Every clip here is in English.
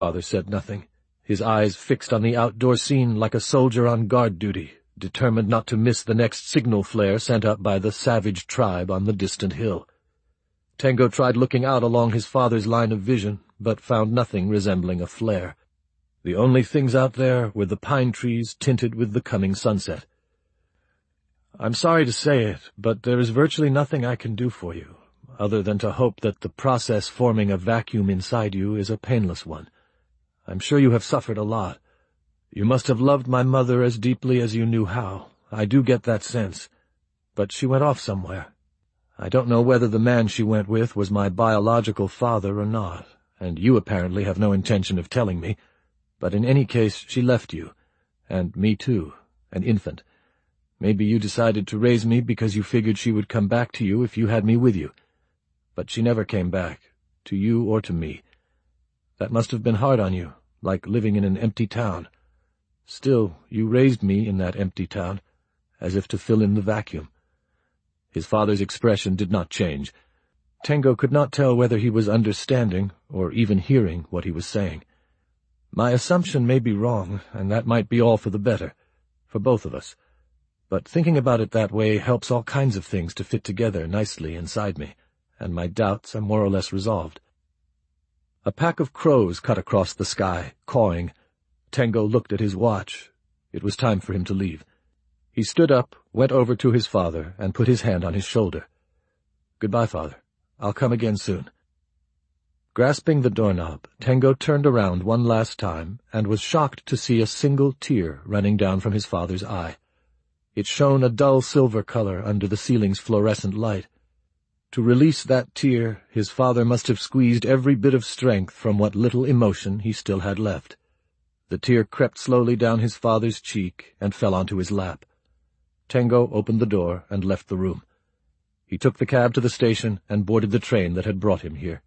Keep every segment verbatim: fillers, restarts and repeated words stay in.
Father said nothing, his eyes fixed on the outdoor scene like a soldier on guard duty, determined not to miss the next signal flare sent up by the savage tribe on the distant hill. Tengo tried looking out along his father's line of vision, but found nothing resembling a flare. The only things out there were the pine trees tinted with the coming sunset. "I'm sorry to say it, but there is virtually nothing I can do for you, other than to hope that the process forming a vacuum inside you is a painless one. I'm sure you have suffered a lot. You must have loved my mother as deeply as you knew how. I do get that sense. But she went off somewhere. I don't know whether the man she went with was my biological father or not, and you apparently have no intention of telling me. But in any case, she left you, and me too, an infant. Maybe you decided to raise me because you figured she would come back to you if you had me with you. But she never came back, to you or to me. That must have been hard on you, like living in an empty town. Still, you raised me in that empty town, as if to fill in the vacuum." His father's expression did not change. Tengo could not tell whether he was understanding or even hearing what he was saying. "My assumption may be wrong, and that might be all for the better, for both of us. But thinking about it that way helps all kinds of things to fit together nicely inside me, and my doubts are more or less resolved." A pack of crows cut across the sky, cawing. Tengo looked at his watch. It was time for him to leave. He stood up, went over to his father, and put his hand on his shoulder. "Goodbye, Father. I'll come again soon." Grasping the doorknob, Tengo turned around one last time and was shocked to see a single tear running down from his father's eye. It shone a dull silver color under the ceiling's fluorescent light. To release that tear, his father must have squeezed every bit of strength from what little emotion he still had left. The tear crept slowly down his father's cheek and fell onto his lap. Tengo opened the door and left the room. He took the cab to the station and boarded the train that had brought him here.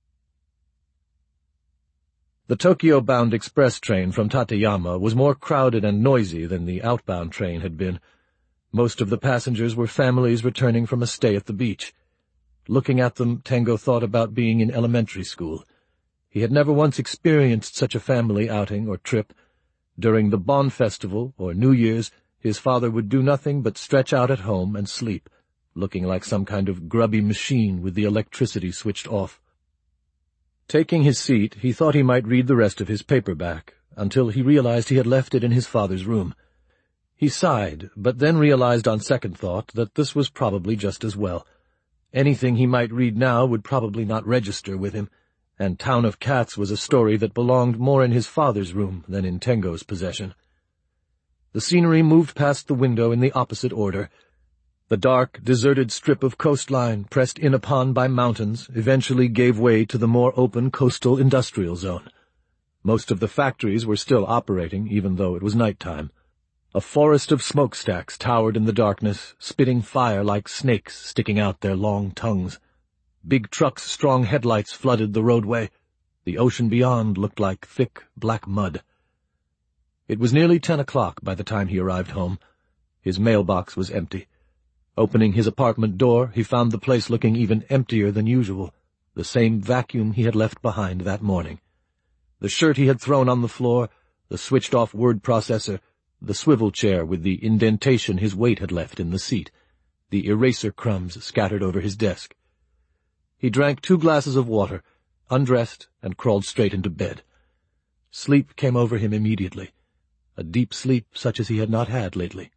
The Tokyo-bound express train from Tateyama was more crowded and noisy than the outbound train had been. Most of the passengers were families returning from a stay at the beach. Looking at them, Tengo thought about being in elementary school. He had never once experienced such a family outing or trip. During the Bon Festival, or New Year's, his father would do nothing but stretch out at home and sleep, looking like some kind of grubby machine with the electricity switched off. Taking his seat, he thought he might read the rest of his paperback, until he realized he had left it in his father's room. He sighed, but then realized on second thought that this was probably just as well. Anything he might read now would probably not register with him, and Town of Cats was a story that belonged more in his father's room than in Tengo's possession. The scenery moved past the window in the opposite order. The dark, deserted strip of coastline, pressed in upon by mountains, eventually gave way to the more open coastal industrial zone. Most of the factories were still operating, even though it was nighttime. A forest of smokestacks towered in the darkness, spitting fire like snakes sticking out their long tongues. Big trucks' strong headlights flooded the roadway. The ocean beyond looked like thick, black mud. It was nearly ten o'clock by the time he arrived home. His mailbox was empty. Opening his apartment door, he found the place looking even emptier than usual, the same vacuum he had left behind that morning. The shirt he had thrown on the floor, the switched-off word processor, the swivel chair with the indentation his weight had left in the seat, the eraser crumbs scattered over his desk. He drank two glasses of water, undressed, and crawled straight into bed. Sleep came over him immediately, a deep sleep such as he had not had lately.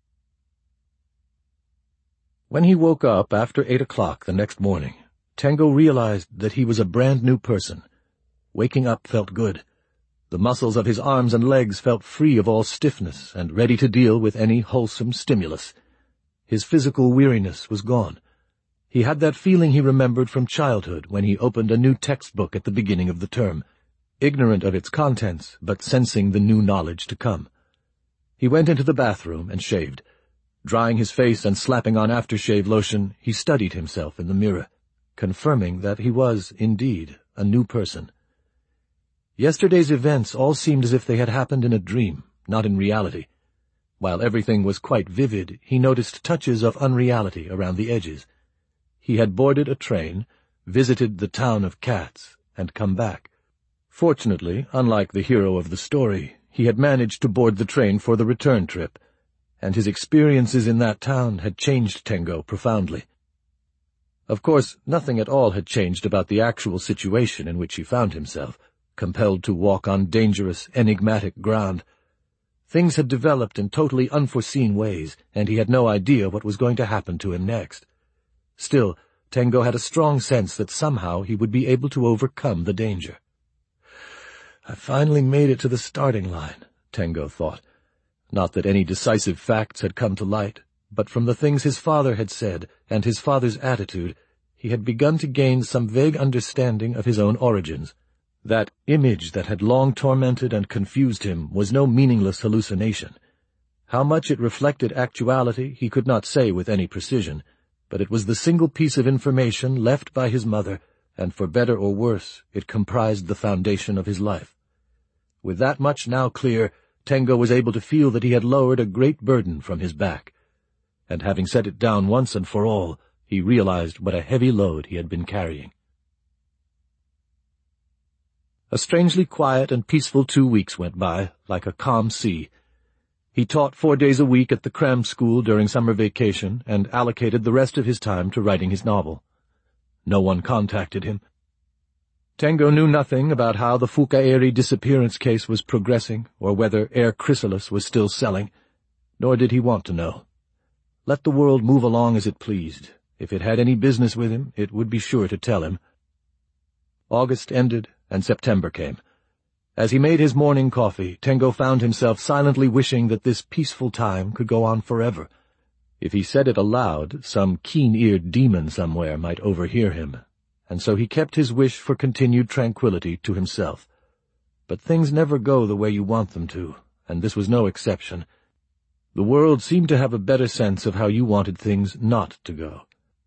When he woke up after eight o'clock the next morning, Tengo realized that he was a brand-new person. Waking up felt good. The muscles of his arms and legs felt free of all stiffness and ready to deal with any wholesome stimulus. His physical weariness was gone. He had that feeling he remembered from childhood when he opened a new textbook at the beginning of the term, ignorant of its contents, but sensing the new knowledge to come. He went into the bathroom and shaved. Drying his face and slapping on aftershave lotion, he studied himself in the mirror, confirming that he was, indeed, a new person. Yesterday's events all seemed as if they had happened in a dream, not in reality. While everything was quite vivid, he noticed touches of unreality around the edges. He had boarded a train, visited the Town of Cats, and come back. Fortunately, unlike the hero of the story, he had managed to board the train for the return trip, and his experiences in that town had changed Tengo profoundly. Of course, nothing at all had changed about the actual situation in which he found himself, compelled to walk on dangerous, enigmatic ground. Things had developed in totally unforeseen ways, and he had no idea what was going to happen to him next. Still, Tengo had a strong sense that somehow he would be able to overcome the danger. I finally made it to the starting line, Tengo thought. Not that any decisive facts had come to light, but from the things his father had said and his father's attitude, he had begun to gain some vague understanding of his own origins. That image that had long tormented and confused him was no meaningless hallucination. How much it reflected actuality he could not say with any precision, but it was the single piece of information left by his mother, and for better or worse, it comprised the foundation of his life. With that much now clear, Tengo was able to feel that he had lowered a great burden from his back, and having set it down once and for all, he realized what a heavy load he had been carrying. A strangely quiet and peaceful two weeks went by, like a calm sea. He taught four days a week at the cram school during summer vacation and allocated the rest of his time to writing his novel. No one contacted him. Tengo knew nothing about how the Fukaeri disappearance case was progressing or whether Air Chrysalis was still selling, nor did he want to know. Let the world move along as it pleased. If it had any business with him, it would be sure to tell him. August ended, and September came. As he made his morning coffee, Tengo found himself silently wishing that this peaceful time could go on forever. If he said it aloud, some keen-eared demon somewhere might overhear him, and so he kept his wish for continued tranquility to himself. But things never go the way you want them to, and this was no exception. The world seemed to have a better sense of how you wanted things not to go.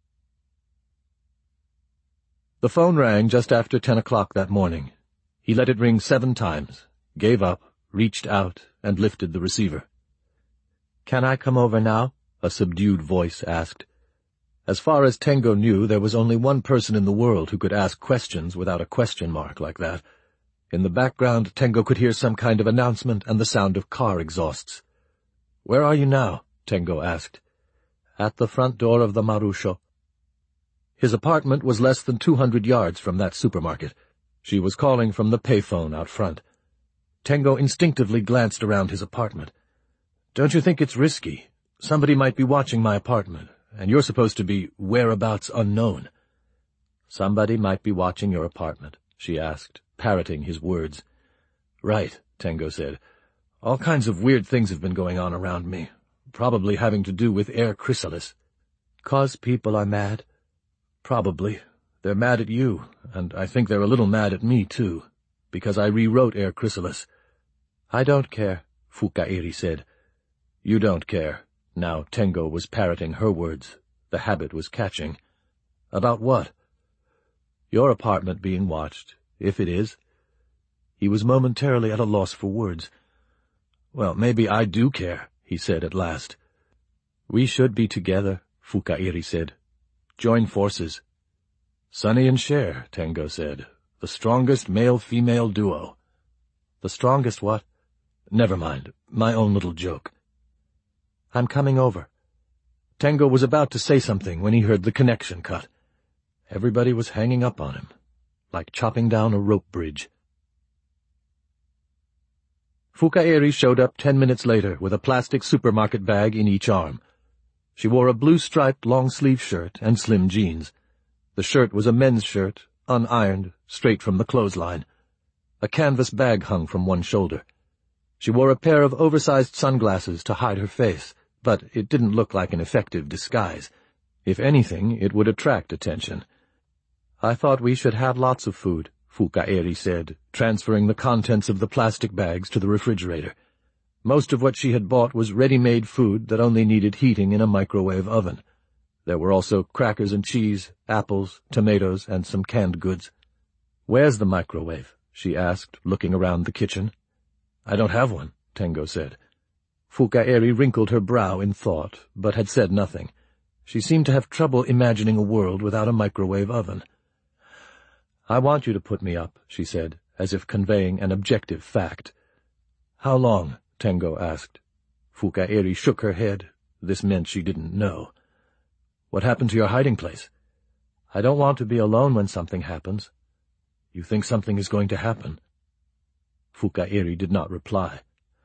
The phone rang just after ten o'clock that morning. He let it ring seven times, gave up, reached out, and lifted the receiver. "Can I come over now?" a subdued voice asked. As far as Tengo knew, there was only one person in the world who could ask questions without a question mark like that. In the background, Tengo could hear some kind of announcement and the sound of car exhausts. "Where are you now?" Tengo asked. "At the front door of the Marusho." His apartment was less than two hundred yards from that supermarket. She was calling from the payphone out front. Tengo instinctively glanced around his apartment. "Don't you think it's risky? Somebody might be watching my apartment, and you're supposed to be whereabouts unknown." "Somebody might be watching your apartment?" she asked, parroting his words. "Right," Tengo said. "All kinds of weird things have been going on around me, probably having to do with Air Chrysalis." "'Cause people are mad?" "Probably. They're mad at you, and I think they're a little mad at me, too, because I rewrote Air Chrysalis." "I don't care," Fukaeri said. "You don't care." Now Tengo was parroting her words. The habit was catching. "About what?" "Your apartment being watched, if it is." He was momentarily at a loss for words. "Well, maybe I do care," he said at last. "We should be together," Fukaeri said. "Join forces." "Sonny and Cher," Tengo said. "The strongest male-female duo." "The strongest what?" "Never mind. My own little joke." "I'm coming over." Tengo was about to say something when he heard the connection cut. Everybody was hanging up on him, like chopping down a rope bridge. Fukaeri showed up ten minutes later with a plastic supermarket bag in each arm. She wore a blue-striped long-sleeve shirt and slim jeans. The shirt was a men's shirt, unironed, straight from the clothesline. A canvas bag hung from one shoulder. She wore a pair of oversized sunglasses to hide her face, but it didn't look like an effective disguise. If anything, it would attract attention. "I thought we should have lots of food," Fukaeri said, transferring the contents of the plastic bags to the refrigerator. Most of what she had bought was ready-made food that only needed heating in a microwave oven. There were also crackers and cheese, apples, tomatoes, and some canned goods. "Where's the microwave?" she asked, looking around the kitchen. "I don't have one," Tengo said. Fukaeri wrinkled her brow in thought, but had said nothing. She seemed to have trouble imagining a world without a microwave oven. "I want you to put me up," she said, as if conveying an objective fact. "How long?" Tengo asked. Fukaeri shook her head. This meant she didn't know. "What happened to your hiding place?" "I don't want to be alone when something happens." "You think something is going to happen?" Fukaeri did not reply.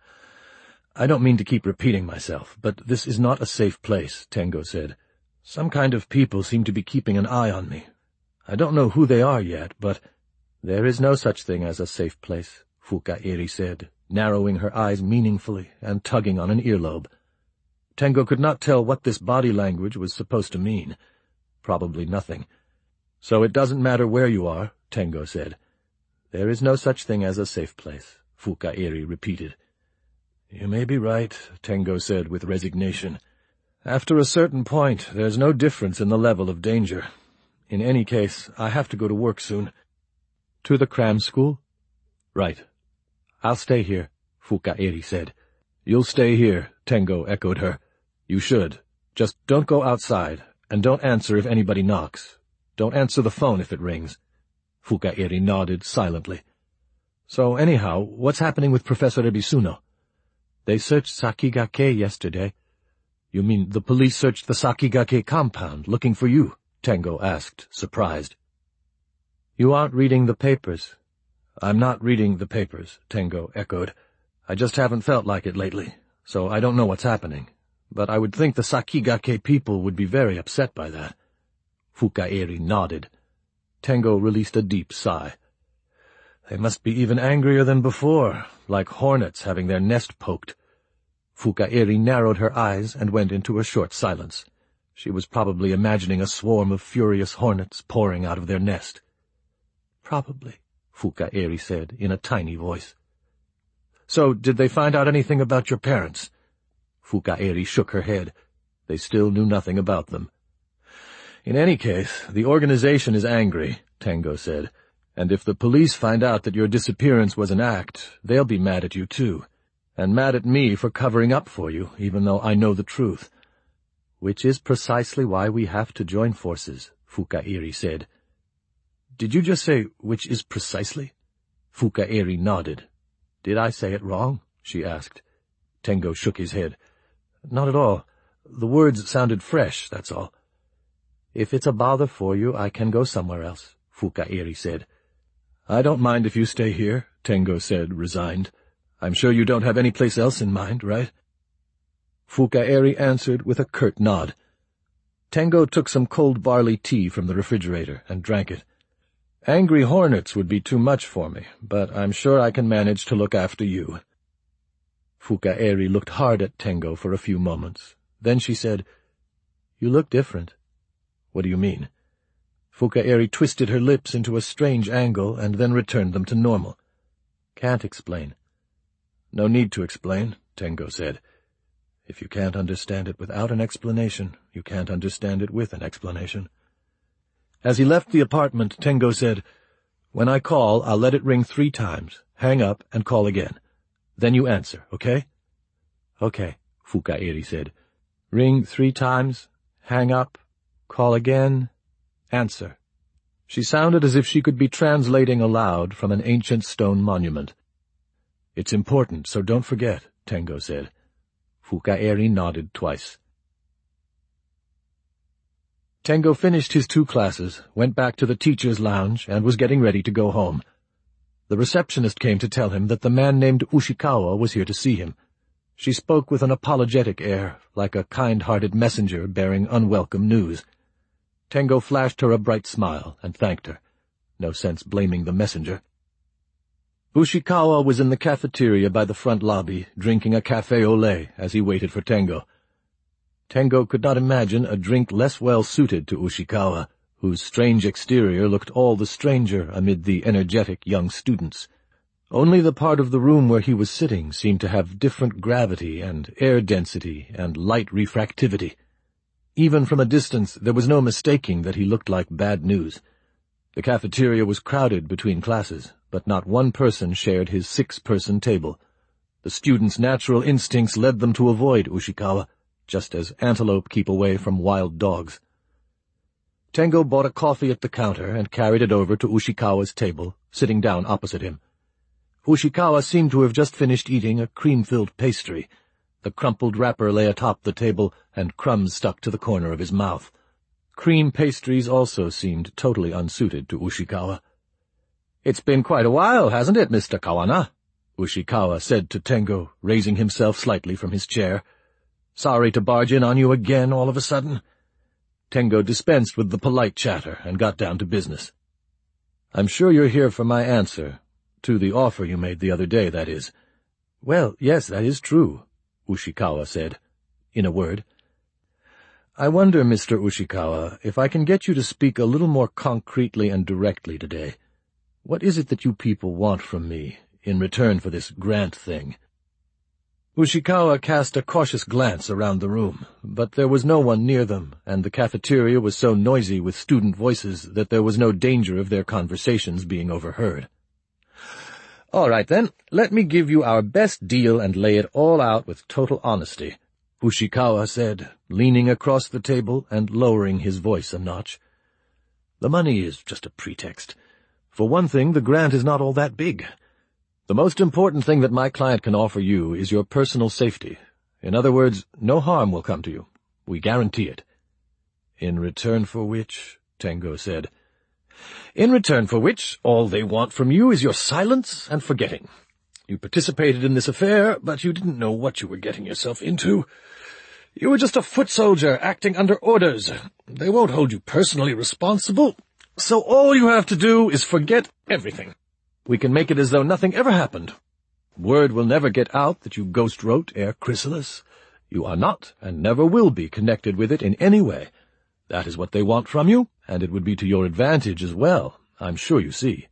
"I don't mean to keep repeating myself, but this is not a safe place," Tengo said. "Some kind of people seem to be keeping an eye on me. I don't know who they are yet, but—" "There is no such thing as a safe place," Fukaeri said, narrowing her eyes meaningfully and tugging on an earlobe. Tengo could not tell what this body language was supposed to mean. Probably nothing. "So it doesn't matter where you are," Tengo said. "There is no such thing as a safe place," Fukaeri repeated. "You may be right," Tengo said with resignation. "After a certain point, there's no difference in the level of danger. In any case, I have to go to work soon." "To the cram school?" "Right." "I'll stay here," Fukaeri said. "You'll stay here," Tengo echoed her. "You should. Just don't go outside, and don't answer if anybody knocks. Don't answer the phone if it rings." Fukaeri nodded silently. "So anyhow, what's happening with Professor Ebisuno?" "They searched Sakigake yesterday." "You mean the police searched the Sakigake compound, looking for you?" Tengo asked, surprised. "You aren't reading the papers." "I'm not reading the papers," Tengo echoed. "I just haven't felt like it lately, so I don't know what's happening. But I would think the Sakigake people would be very upset by that." Fukaeri nodded. Tengo released a deep sigh. "They must be even angrier than before, like hornets having their nest poked." Fukaeri narrowed her eyes and went into a short silence. She was probably imagining a swarm of furious hornets pouring out of their nest. "Probably," Fukaeri said in a tiny voice. "So, did they find out anything about your parents?" Fukaeri shook her head. They still knew nothing about them. "In any case, the organization is angry," Tengo said, "and if the police find out that your disappearance was an act, they'll be mad at you too, and mad at me for covering up for you, even though I know the truth." "Which is precisely why we have to join forces," Fukaeri said. "Did you just say, which is precisely?" Fukaeri nodded. "Did I say it wrong?" she asked. Tengo shook his head. "Not at all. The words sounded fresh, that's all." "If it's a bother for you, I can go somewhere else," Fukaeri said. "I don't mind if you stay here," Tengo said, resigned. "I'm sure you don't have any place else in mind, right?" Fukaeri answered with a curt nod. Tengo took some cold barley tea from the refrigerator and drank it. "Angry hornets would be too much for me, but I'm sure I can manage to look after you." Fukaeri looked hard at Tengo for a few moments. Then she said, "You look different." "What do you mean?" Fukaeri twisted her lips into a strange angle and then returned them to normal. "Can't explain." "No need to explain," Tengo said. "If you can't understand it without an explanation, you can't understand it with an explanation." As he left the apartment, Tengo said, "When I call, I'll let it ring three times, hang up, and call again. Then you answer, okay?" "Okay," Fukaeri said. "Ring three times, hang up, call again, answer." She sounded as if she could be translating aloud from an ancient stone monument. "It's important, so don't forget," Tengo said. Fukaeri nodded twice. Tengo finished his two classes, went back to the teacher's lounge, and was getting ready to go home. The receptionist came to tell him that the man named Ushikawa was here to see him. She spoke with an apologetic air, like a kind-hearted messenger bearing unwelcome news. Tengo flashed her a bright smile and thanked her. No sense blaming the messenger. Ushikawa was in the cafeteria by the front lobby, drinking a café au lait as he waited for Tengo. Tengo could not imagine a drink less well-suited to Ushikawa, whose strange exterior looked all the stranger amid the energetic young students. Only the part of the room where he was sitting seemed to have different gravity and air density and light refractivity. Even from a distance there was no mistaking that he looked like bad news. The cafeteria was crowded between classes, but not one person shared his six-person table. The students' natural instincts led them to avoid Ushikawa, just as antelope keep away from wild dogs. Tengo bought a coffee at the counter and carried it over to Ushikawa's table, sitting down opposite him. Ushikawa seemed to have just finished eating a cream-filled pastry. The crumpled wrapper lay atop the table, and crumbs stuck to the corner of his mouth. Cream pastries also seemed totally unsuited to Ushikawa. "It's been quite a while, hasn't it, Mister Kawana?" Ushikawa said to Tengo, raising himself slightly from his chair. "Sorry to barge in on you again all of a sudden." Tengo dispensed with the polite chatter and got down to business. "I'm sure you're here for my answer. To the offer you made the other day, that is." "Well, yes, that is true," Ushikawa said, in a word. "I wonder, Mister Ushikawa, if I can get you to speak a little more concretely and directly today. What is it that you people want from me in return for this grant thing?" Ushikawa cast a cautious glance around the room, but there was no one near them, and the cafeteria was so noisy with student voices that there was no danger of their conversations being overheard. "All right, then, let me give you our best deal and lay it all out with total honesty," Ushikawa said, leaning across the table and lowering his voice a notch. "The money is just a pretext. For one thing, the grant is not all that big. The most important thing that my client can offer you is your personal safety. In other words, no harm will come to you. We guarantee it." "In return for which?" Tengo said. "In return for which, all they want from you is your silence and forgetting. You participated in this affair, but you didn't know what you were getting yourself into. You were just a foot soldier acting under orders. They won't hold you personally responsible, so all you have to do is forget everything. We can make it as though nothing ever happened. Word will never get out that you ghost-wrote Air Chrysalis. You are not, and never will be, connected with it in any way. That is what they want from you, and it would be to your advantage as well, I'm sure you see.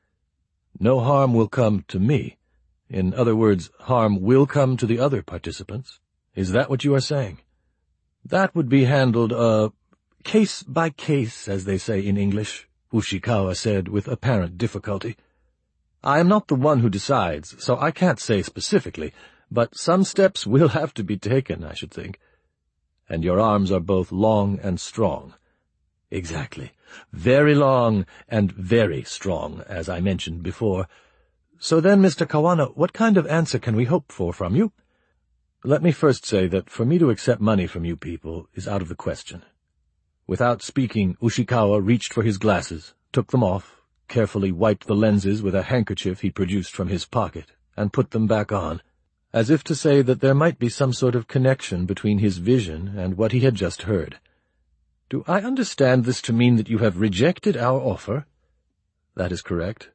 No harm will come to me. In other words, harm will come to the other participants. Is that what you are saying? That would be handled, uh, case by case, as they say in English," Ushikawa said with apparent difficulty. "I am not the one who decides, so I can't say specifically, but some steps will have to be taken, I should think. And your arms are both long and strong." "Exactly. Very long and very strong, as I mentioned before. So then, Mister Kawana, what kind of answer can we hope for from you?" "Let me first say that for me to accept money from you people is out of the question." Without speaking, Ushikawa reached for his glasses, took them off, carefully wiped the lenses with a handkerchief he produced from his pocket, and put them back on, as if to say that there might be some sort of connection between his vision and what he had just heard. "Do I understand this to mean that you have rejected our offer?" "That is correct."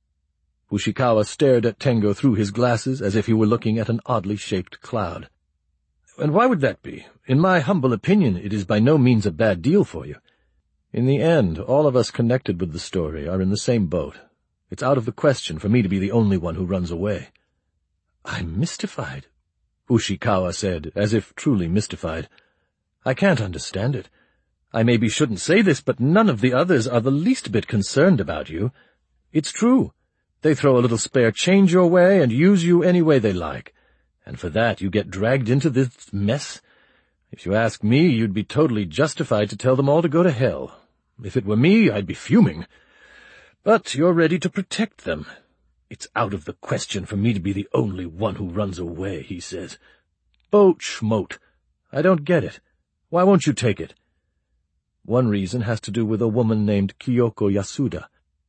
Ushikawa stared at Tengo through his glasses as if he were looking at an oddly shaped cloud. "And why would that be? In my humble opinion, it is by no means a bad deal for you. In the end, all of us connected with the story are in the same boat. It's out of the question for me to be the only one who runs away." "I'm mystified," Ushikawa said, as if truly mystified. "I can't understand it. I maybe shouldn't say this, but none of the others are the least bit concerned about you. It's true. They throw a little spare change your way and use you any way they like, and for that you get dragged into this mess. If you ask me, you'd be totally justified to tell them all to go to hell. If it were me, I'd be fuming. But you're ready to protect them. It's out of the question for me to be the only one who runs away," he says. "Boat schmote. I don't get it. Why won't you take it?" "One reason has to do with a woman named Kyoko Yasuda."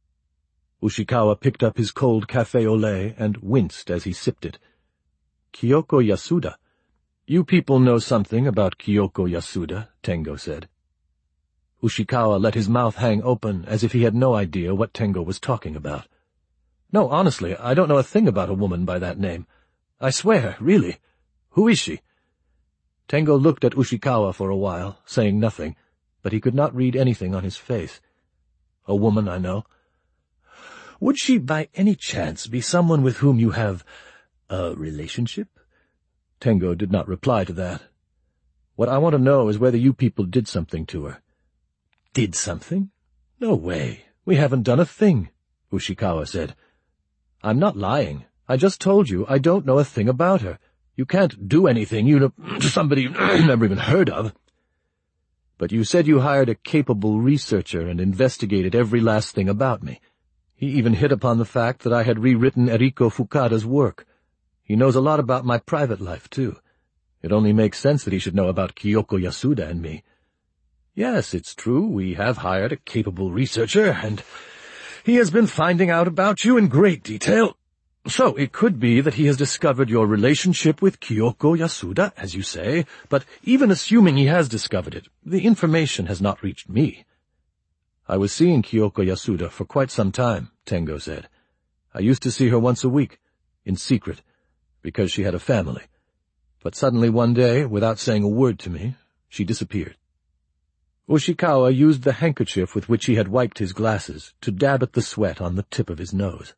Ushikawa picked up his cold café au lait and winced as he sipped it. "Kyoko Yasuda? You people know something about Kyoko Yasuda," Tengo said. Ushikawa let his mouth hang open as if he had no idea what Tengo was talking about. "No, honestly, I don't know a thing about a woman by that name. I swear, really. Who is she?" Tengo looked at Ushikawa for a while, saying nothing, but he could not read anything on his face. "A woman I know." "Would she by any chance be someone with whom you have a relationship?" Tengo did not reply to that. "What I want to know is whether you people did something to her." "Did something? No way. We haven't done a thing," Ushikawa said. "I'm not lying. I just told you I don't know a thing about her. You can't do anything you know to somebody you've never even heard of." "But you said you hired a capable researcher and investigated every last thing about me." He even hit upon the fact that I had rewritten Eriko Fukada's work. He knows a lot about my private life, too. It only makes sense that he should know about Kyoko Yasuda and me. Yes, it's true, we have hired a capable researcher, and he has been finding out about you in great detail. So it could be that he has discovered your relationship with Kyoko Yasuda, as you say, but even assuming he has discovered it, the information has not reached me. I was seeing Kyoko Yasuda for quite some time, Tengo said. I used to see her once a week, in secret, because she had a family. But suddenly one day, without saying a word to me, she disappeared. Ushikawa used the handkerchief with which he had wiped his glasses to dab at the sweat on the tip of his nose.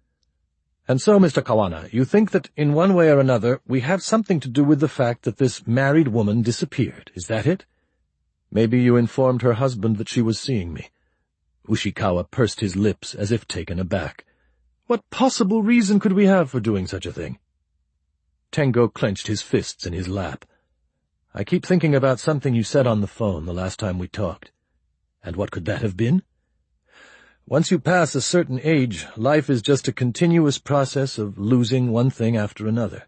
And so, Mister Kawana, you think that in one way or another we have something to do with the fact that this married woman disappeared, is that it? Maybe you informed her husband that she was seeing me. Ushikawa pursed his lips as if taken aback. What possible reason could we have for doing such a thing? Tengo clenched his fists in his lap. I keep thinking about something you said on the phone the last time we talked. And what could that have been? Once you pass a certain age, life is just a continuous process of losing one thing after another.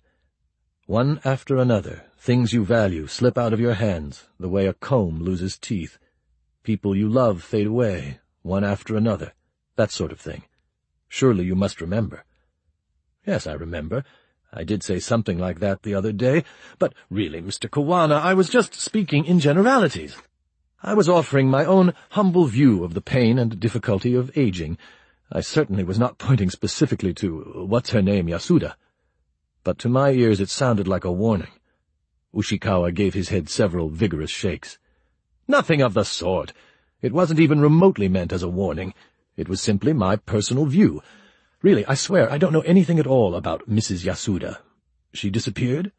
One after another, things you value slip out of your hands, the way a comb loses teeth. People you love fade away, one after another, that sort of thing. Surely you must remember. Yes, I remember. I did say something like that the other day, but really, Mister Kawana, I was just speaking in generalities. I was offering my own humble view of the pain and difficulty of aging. I certainly was not pointing specifically to what's-her-name Yasuda. But to my ears it sounded like a warning. Ushikawa gave his head several vigorous shakes. Nothing of the sort. It wasn't even remotely meant as a warning. It was simply my personal view. Really, I swear, I don't know anything at all about Missus Yasuda. She disappeared?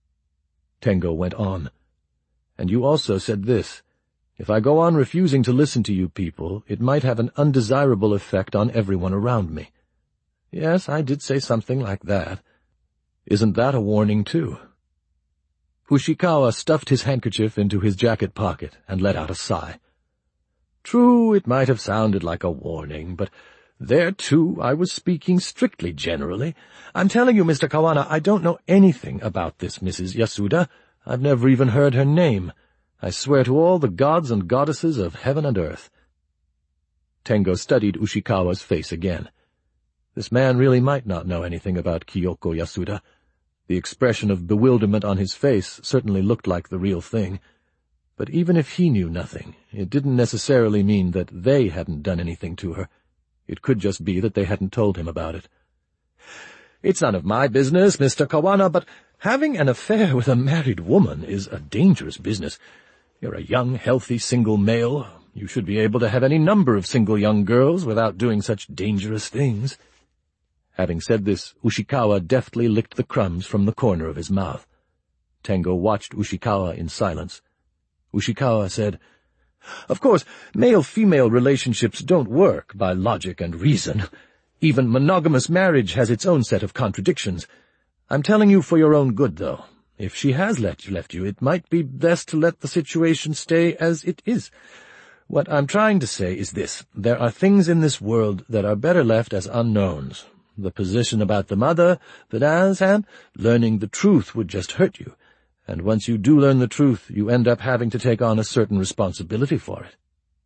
Tengo went on. And you also said this. If I go on refusing to listen to you people, it might have an undesirable effect on everyone around me. Yes, I did say something like that. Isn't that a warning, too? Ushikawa stuffed his handkerchief into his jacket pocket and let out a sigh. True, it might have sounded like a warning, but there, too, I was speaking strictly generally. I'm telling you, Mister Kawana, I don't know anything about this Missus Yasuda. I've never even heard her name. I swear to all the gods and goddesses of heaven and earth. Tengo studied Ushikawa's face again. This man really might not know anything about Kyoko Yasuda. The expression of bewilderment on his face certainly looked like the real thing. But even if he knew nothing, it didn't necessarily mean that they hadn't done anything to her. It could just be that they hadn't told him about it. It's none of my business, Mister Kawana, but having an affair with a married woman is a dangerous business. You're a young, healthy, single male. You should be able to have any number of single young girls without doing such dangerous things. Having said this, Ushikawa deftly licked the crumbs from the corner of his mouth. Tengo watched Ushikawa in silence. Ushikawa said, Of course, male-female relationships don't work by logic and reason. Even monogamous marriage has its own set of contradictions. I'm telling you for your own good, though. If she has let, left you, it might be best to let the situation stay as it is. What I'm trying to say is this. There are things in this world that are better left as unknowns. The position about the mother, but as, and learning the truth would just hurt you. And once you do learn the truth, you end up having to take on a certain responsibility for it.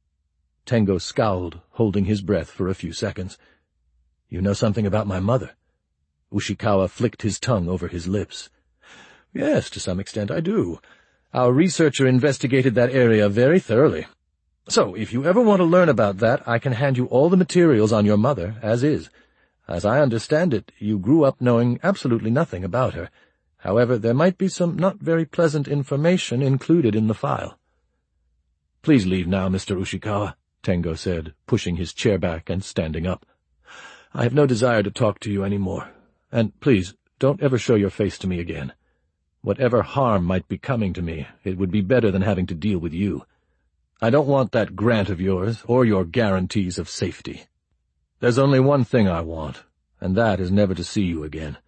Tengo scowled, holding his breath for a few seconds. You know something about my mother? Ushikawa flicked his tongue over his lips. Yes, to some extent I do. Our researcher investigated that area very thoroughly. So, if you ever want to learn about that, I can hand you all the materials on your mother, as is. As I understand it, you grew up knowing absolutely nothing about her. However, there might be some not very pleasant information included in the file. Please leave now, Mister Ushikawa, Tengo said, pushing his chair back and standing up. I have no desire to talk to you any more. And please, don't ever show your face to me again. Whatever harm might be coming to me, it would be better than having to deal with you. I don't want that grant of yours, or your guarantees of safety. There's only one thing I want, and that is never to see you again.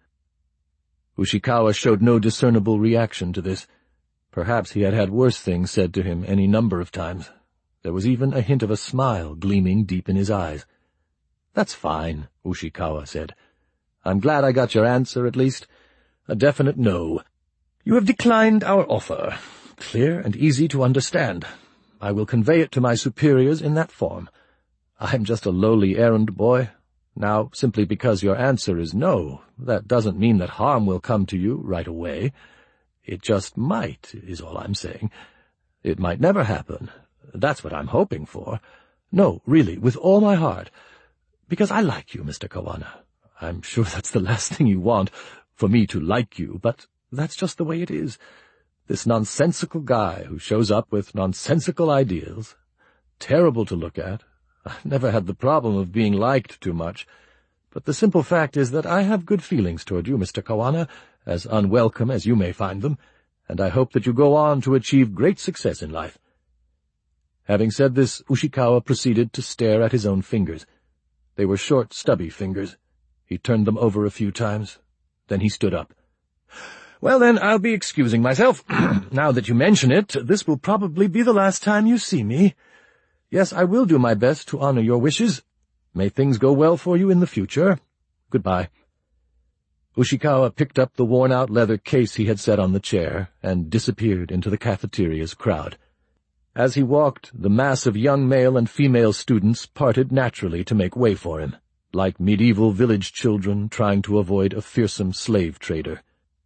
Ushikawa showed no discernible reaction to this. Perhaps he had had worse things said to him any number of times. There was even a hint of a smile gleaming deep in his eyes. "That's fine," Ushikawa said. "I'm glad I got your answer, at least. A definite no. You have declined our offer. Clear and easy to understand. I will convey it to my superiors in that form. I'm just a lowly errand boy. Now, simply because your answer is no, that doesn't mean that harm will come to you right away. It just might, is all I'm saying. It might never happen. That's what I'm hoping for. No, really, with all my heart. Because I like you, Mister Kawana. I'm sure that's the last thing you want, for me to like you, but that's just the way it is. This nonsensical guy who shows up with nonsensical ideals. Terrible to look at. I've never had the problem of being liked too much. But the simple fact is that I have good feelings toward you, Mister Kawana, as unwelcome as you may find them, and I hope that you go on to achieve great success in life." Having said this, Ushikawa proceeded to stare at his own fingers. They were short, stubby fingers. He turned them over a few times. Then he stood up. "Well, then, I'll be excusing myself. Now that you mention it, this will probably be the last time you see me. Yes, I will do my best to honor your wishes. May things go well for you in the future. Goodbye." Ushikawa picked up the worn-out leather case he had set on the chair and disappeared into the cafeteria's crowd. As he walked, the mass of young male and female students parted naturally to make way for him, like medieval village children trying to avoid a fearsome slave trader.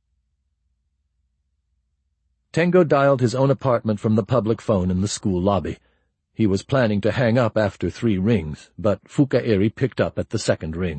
Tengo dialed his own apartment from the public phone in the school lobby. He was planning to hang up after three rings, but Fukaeri picked up at the second ring.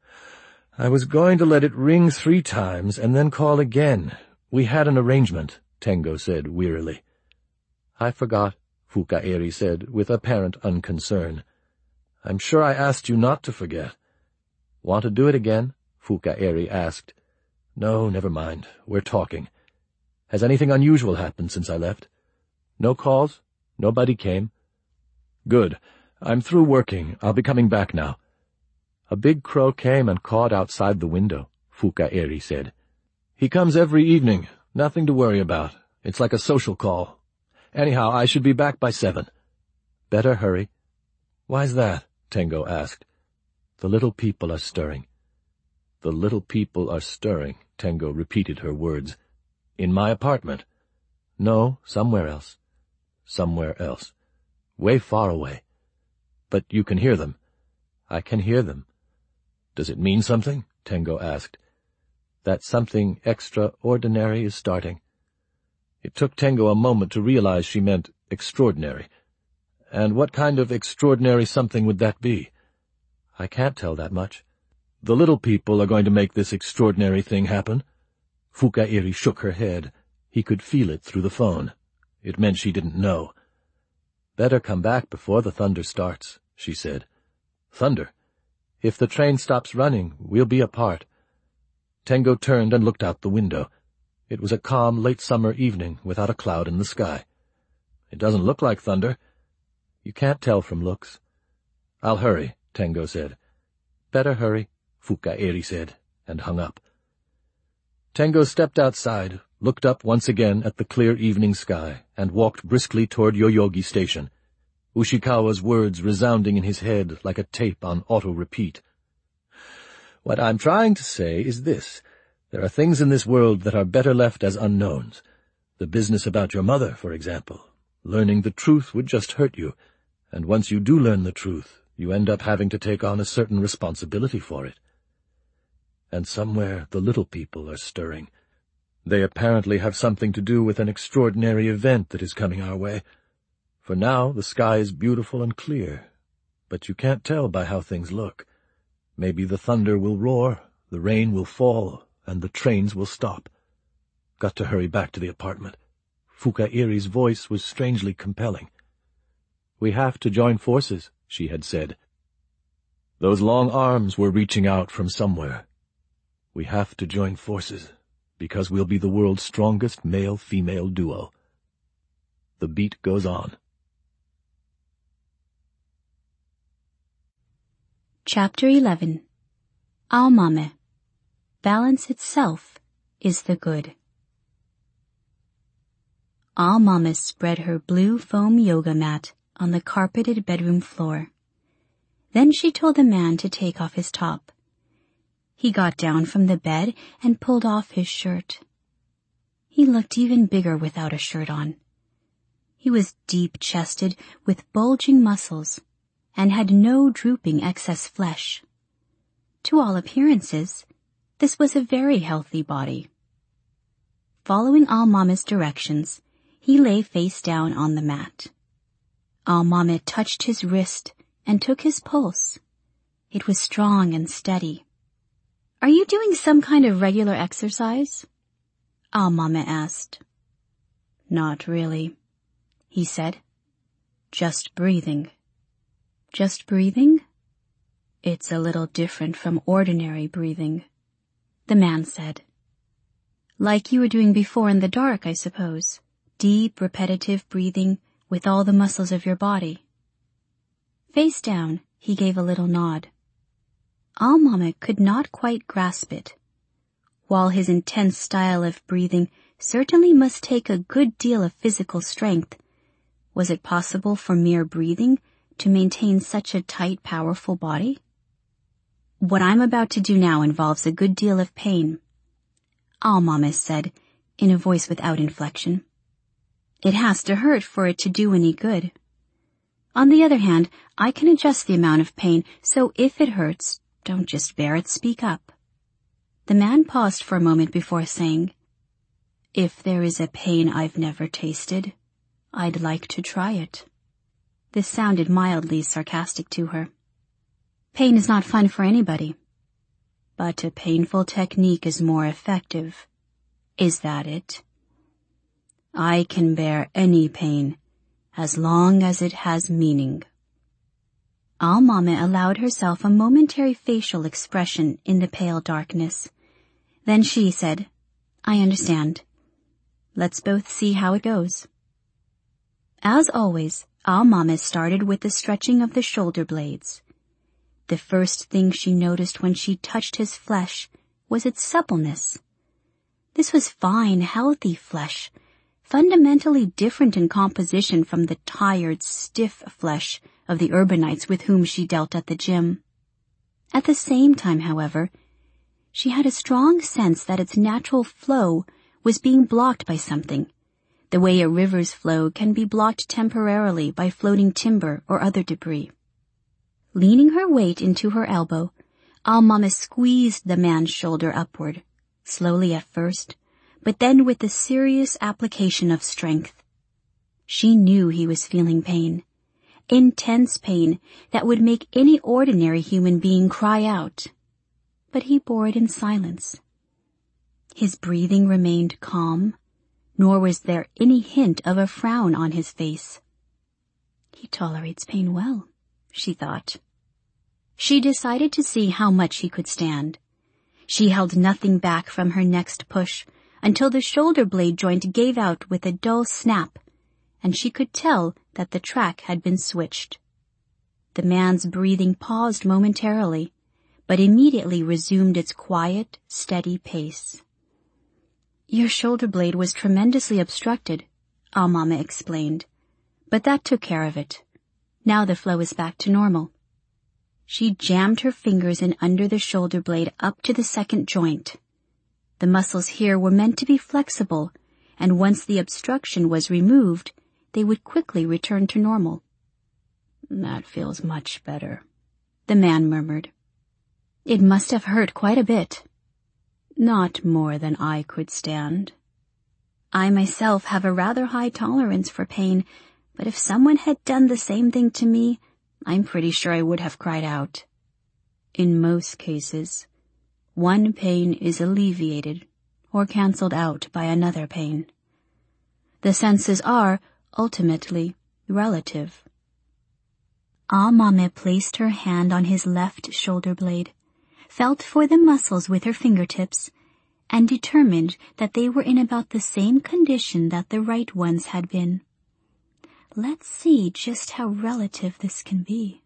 "I was going to let it ring three times and then call again. We had an arrangement," Tengo said wearily. "I forgot," Fukaeri said with apparent unconcern. "I'm sure I asked you not to forget." "Want to do it again?" Fukaeri asked. "No, never mind. We're talking. Has anything unusual happened since I left?" "No calls? Nobody came?" "Good. I'm through working. I'll be coming back now." "A big crow came and cawed outside the window," Fukaeri said. "He comes every evening. Nothing to worry about. It's like a social call. Anyhow, I should be back by seven." "Better hurry." "Why's that?" Tengo asked. "The little people are stirring." "The little people are stirring," Tengo repeated her words. "In my apartment?" "No, somewhere else." "Somewhere else. Way far away." "But you can hear them." "I can hear them." "Does it mean something?" Tengo asked. "That something extraordinary is starting." It took Tengo a moment to realize she meant extraordinary. And what kind of extraordinary something would that be? "I can't tell that much." "The little people are going to make this extraordinary thing happen?" Fukaeri shook her head. He could feel it through the phone. It meant she didn't know. "Better come back before the thunder starts," she said. "Thunder? If the train stops running, we'll be apart." Tengo turned and looked out the window. It was a calm late-summer evening without a cloud in the sky. "It doesn't look like thunder." "You can't tell from looks." "I'll hurry," Tengo said. "Better hurry," Fukaeri said, and hung up. Tengo stepped outside, looked up once again at the clear evening sky, and walked briskly toward Yoyogi Station, Ushikawa's words resounding in his head like a tape on auto-repeat. "What I'm trying to say is this. There are things in this world that are better left as unknowns. The business about your mother, for example. Learning the truth would just hurt you, and once you do learn the truth, you end up having to take on a certain responsibility for it. And somewhere the little people are stirring. They apparently have something to do with an extraordinary event that is coming our way. For now the sky is beautiful and clear, but you can't tell by how things look. Maybe the thunder will roar, the rain will fall, and the trains will stop. Got to hurry back to the apartment." Fukaeri's voice was strangely compelling. "We have to join forces," she had said. Those long arms were reaching out from somewhere. "We have to join forces, because we'll be the world's strongest male-female duo." The beat goes on. Chapter eleven. Aomame. Balance itself is the good. Aomame spread her blue foam yoga mat on the carpeted bedroom floor. Then she told the man to take off his top. He got down from the bed and pulled off his shirt. He looked even bigger without a shirt on. He was deep-chested with bulging muscles and had no drooping excess flesh. To all appearances, this was a very healthy body. Following Al-Mama's directions, he lay face down on the mat. Al-Mama touched his wrist and took his pulse. It was strong and steady. "Are you doing some kind of regular exercise?" Al-Mama asked. "Not really," he said. "Just breathing." "Just breathing?" "It's a little different from ordinary breathing," the man said. "Like you were doing before in the dark, I suppose. Deep, repetitive breathing with all the muscles of your body." Face down, he gave a little nod. Al-Mama could not quite grasp it. While his intense style of breathing certainly must take a good deal of physical strength, was it possible for mere breathing to maintain such a tight, powerful body? "What I'm about to do now involves a good deal of pain," Al-Mama said in a voice without inflection. "It has to hurt for it to do any good. On the other hand, I can adjust the amount of pain, so if it hurts, don't just bear it, speak up." The man paused for a moment before saying, "If there is a pain I've never tasted, I'd like to try it." This sounded mildly sarcastic to her. "Pain is not fun for anybody." "But a painful technique is more effective. Is that it?" "I can bear any pain, as long as it has meaning." Al-Mama allowed herself a momentary facial expression in the pale darkness. Then she said, "I understand. Let's both see how it goes." As always, Al-Mama started with the stretching of the shoulder blades. The first thing she noticed when she touched his flesh was its suppleness. This was fine, healthy flesh, fundamentally different in composition from the tired, stiff flesh of the urbanites with whom she dealt at the gym. At the same time, however, she had a strong sense that its natural flow was being blocked by something, the way a river's flow can be blocked temporarily by floating timber or other debris. Leaning her weight into her elbow, Al-Mama squeezed the man's shoulder upward, slowly at first, but then with a serious application of strength. She knew he was feeling pain, intense pain that would make any ordinary human being cry out. But he bore it in silence. His breathing remained calm, nor was there any hint of a frown on his face. "He tolerates pain well," she thought. She decided to see how much he could stand. She held nothing back from her next push until the shoulder blade joint gave out with a dull snap, and she could tell that the track had been switched. The man's breathing paused momentarily, but immediately resumed its quiet, steady pace. "Your shoulder blade was tremendously obstructed," Al-Mama explained, "but that took care of it. Now the flow is back to normal." She jammed her fingers in under the shoulder blade up to the second joint. The muscles here were meant to be flexible, and once the obstruction was removed, they would quickly return to normal. "That feels much better," the man murmured. "It must have hurt quite a bit." "Not more than I could stand." "I myself have a rather high tolerance for pain, but if someone had done the same thing to me, I'm pretty sure I would have cried out." "In most cases, one pain is alleviated or cancelled out by another pain. The senses are, ultimately, relative." Al-Mama placed her hand on his left shoulder blade, felt for the muscles with her fingertips, and determined that they were in about the same condition that the right ones had been. Let's see just how relative this can be.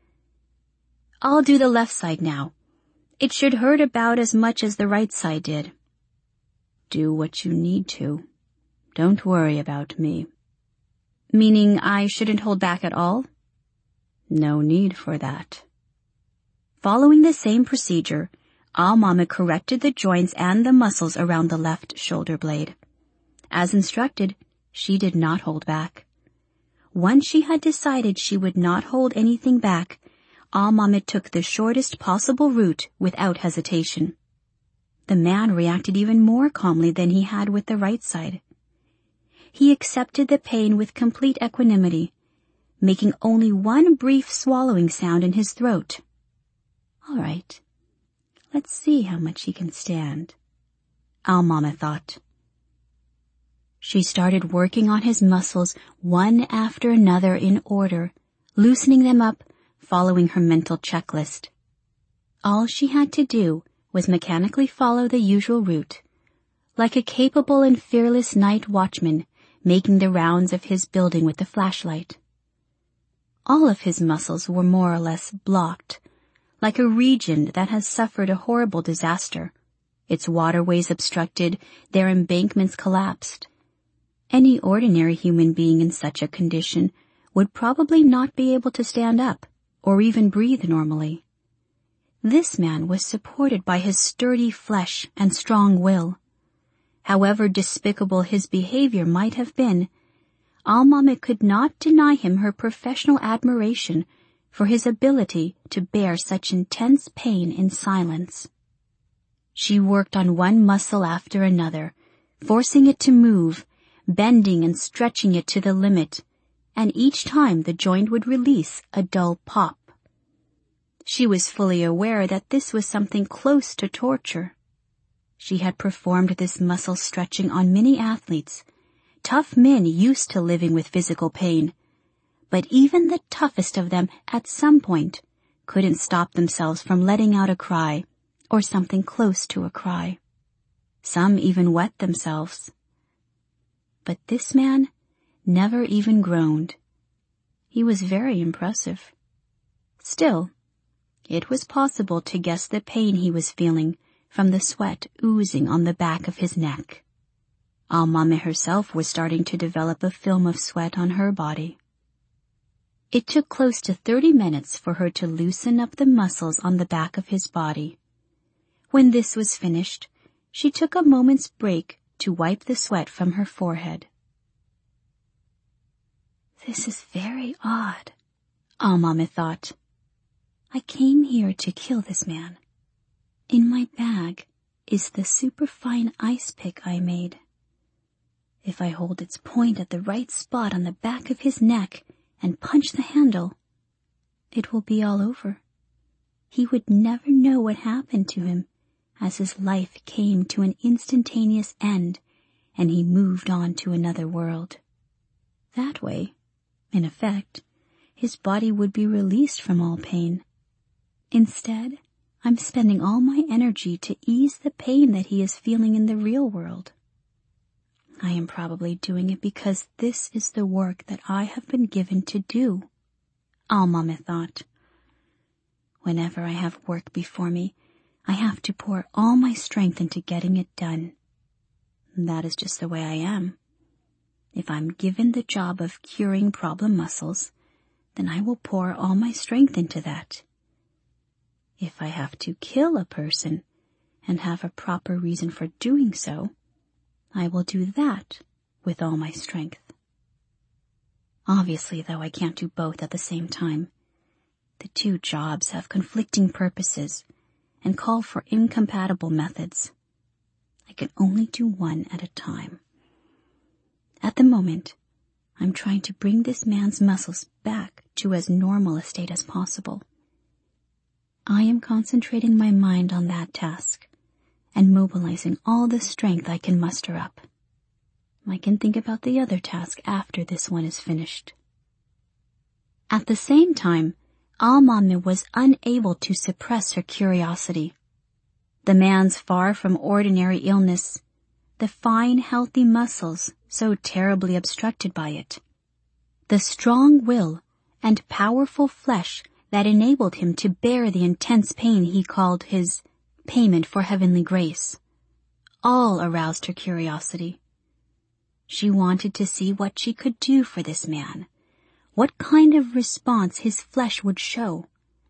"I'll do the left side now. It should hurt about as much as the right side did." "Do what you need to. Don't worry about me." "Meaning I shouldn't hold back at all?" "No need for that. Following the same procedure, Al-Mama corrected the joints and the muscles around the left shoulder blade. As instructed, she did not hold back. Once she had decided she would not hold anything back, Al-Mama took the shortest possible route without hesitation. The man reacted even more calmly than he had with the right side. He accepted the pain with complete equanimity, making only one brief swallowing sound in his throat. All right, let's see how much he can stand, Al-Mama thought. She started working on his muscles one after another in order, loosening them up, following her mental checklist. All she had to do was mechanically follow the usual route, like a capable and fearless night watchman making the rounds of his building with the flashlight. All of his muscles were more or less blocked, like a region that has suffered a horrible disaster. Its waterways obstructed, their embankments collapsed. Any ordinary human being in such a condition would probably not be able to stand up or even breathe normally. This man was supported by his sturdy flesh and strong will. However despicable his behavior might have been, Al-Mama could not deny him her professional admiration for his ability to bear such intense pain in silence. She worked on one muscle after another, forcing it to move, bending and stretching it to the limit, and each time the joint would release a dull pop. She was fully aware that this was something close to torture. She had performed this muscle stretching on many athletes, tough men used to living with physical pain, but even the toughest of them at some point couldn't stop themselves from letting out a cry or something close to a cry. Some even wet themselves. But this man never even groaned. He was very impressive. Still, it was possible to guess the pain he was feeling from the sweat oozing on the back of his neck. Al-Mama herself was starting to develop a film of sweat on her body. It took close to thirty minutes for her to loosen up the muscles on the back of his body. When this was finished, she took a moment's break to wipe the sweat from her forehead. This is very odd, Al-Mama thought. I came here to kill this man. In my bag is the superfine ice pick I made. If I hold its point at the right spot on the back of his neck and punch the handle, it will be all over. He would never know what happened to him as his life came to an instantaneous end and he moved on to another world. That way, in effect, his body would be released from all pain. Instead, I'm spending all my energy to ease the pain that he is feeling in the real world. I am probably doing it because this is the work that I have been given to do, Al-Mama thought. Whenever I have work before me, I have to pour all my strength into getting it done. That is just the way I am. If I'm given the job of curing problem muscles, then I will pour all my strength into that. If I have to kill a person and have a proper reason for doing so, I will do that with all my strength. Obviously, though, I can't do both at the same time. The two jobs have conflicting purposes and call for incompatible methods. I can only do one at a time. At the moment, I'm trying to bring this man's muscles back to as normal a state as possible. I am concentrating my mind on that task and mobilizing all the strength I can muster up. I can think about the other task after this one is finished. At the same time, Al-Mama was unable to suppress her curiosity. The man's far from ordinary illness, the fine, healthy muscles so terribly obstructed by it, the strong will and powerful flesh that enabled him to bear the intense pain he called his payment for heavenly grace, all aroused her curiosity. She wanted to see what she could do for this man, what kind of response his flesh would show.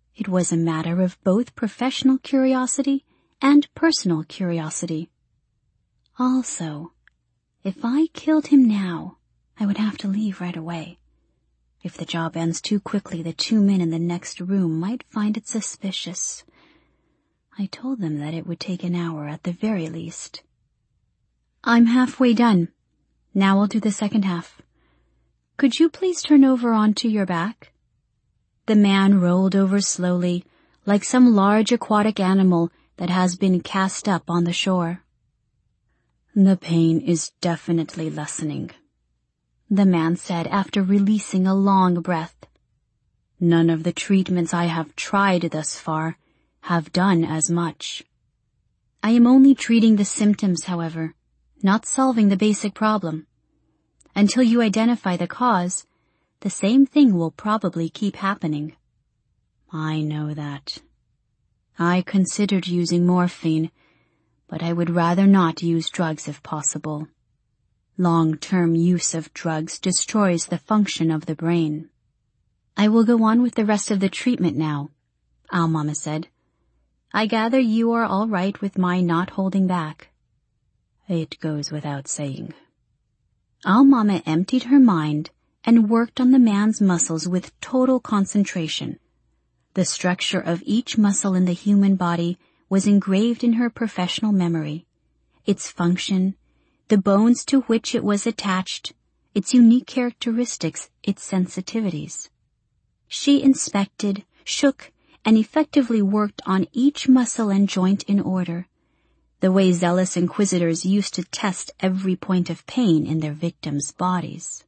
It was a matter of both professional curiosity and personal curiosity. Also, if I killed him now, I would have to leave right away. If the job ends too quickly, the two men in the next room might find it suspicious. I told them that it would take an hour at the very least. I'm halfway done. Now I'll do the second half. Could you please turn over onto your back? The man rolled over slowly, like some large aquatic animal that has been cast up on the shore. The pain is definitely lessening, the man said after releasing a long breath. None of the treatments I have tried thus far have done as much. I am only treating the symptoms, however, not solving the basic problem. Until you identify the cause, the same thing will probably keep happening. I know that. I considered using morphine, but I would rather not use drugs if possible. Long-term use of drugs destroys the function of the brain. I will go on with the rest of the treatment now, Al-Mama said. I gather you are all right with my not holding back. It goes without saying. Al-Mama emptied her mind and worked on the man's muscles with total concentration. The structure of each muscle in the human body was engraved in her professional memory. Its function, the bones to which it was attached, its unique characteristics, its sensitivities. She inspected, shook, and effectively worked on each muscle and joint in order, the way zealous inquisitors used to test every point of pain in their victims' bodies.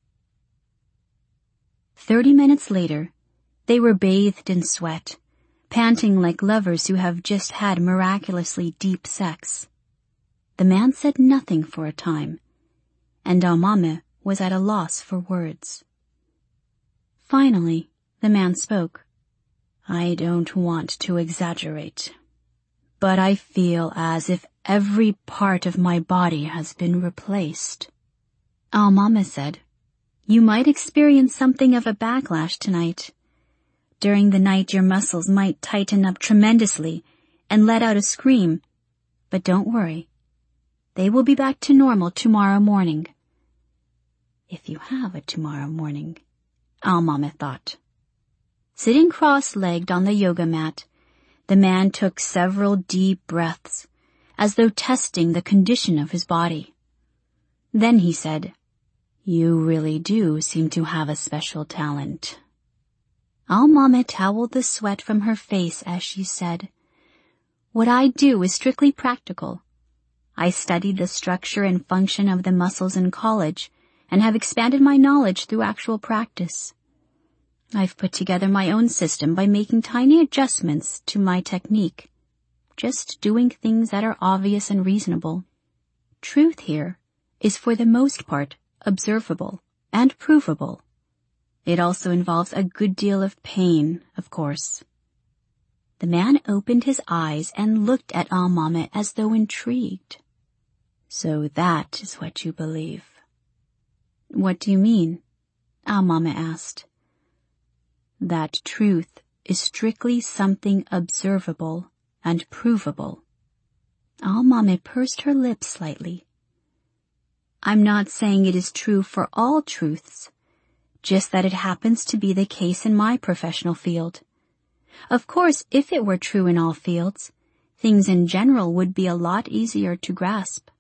Thirty minutes later, they were bathed in sweat, panting like lovers who have just had miraculously deep sex. The man said nothing for a time, and Al-Mama was at a loss for words. Finally, the man spoke. I don't want to exaggerate, but I feel as if every part of my body has been replaced. Al-Mama said, You might experience something of a backlash tonight. During the night your muscles might tighten up tremendously and let out a scream, but don't worry. They will be back to normal tomorrow morning. If you have a tomorrow morning, Al-Mama thought. Sitting cross-legged on the yoga mat, the man took several deep breaths, as though testing the condition of his body. Then he said, You really do seem to have a special talent. Al-Mama toweled the sweat from her face as she said, What I do is strictly practical. I studied the structure and function of the muscles in college and have expanded my knowledge through actual practice. I've put together my own system by making tiny adjustments to my technique, just doing things that are obvious and reasonable. Truth here is for the most part observable and provable. It also involves a good deal of pain, of course. The man opened his eyes and looked at Al-Mama as though intrigued. So that is what you believe. What do you mean? Al-Mama asked. That truth is strictly something observable and provable. Al-Mama pursed her lips slightly. I'm not saying it is true for all truths, just that it happens to be the case in my professional field. Of course, if it were true in all fields, things in general would be a lot easier to grasp.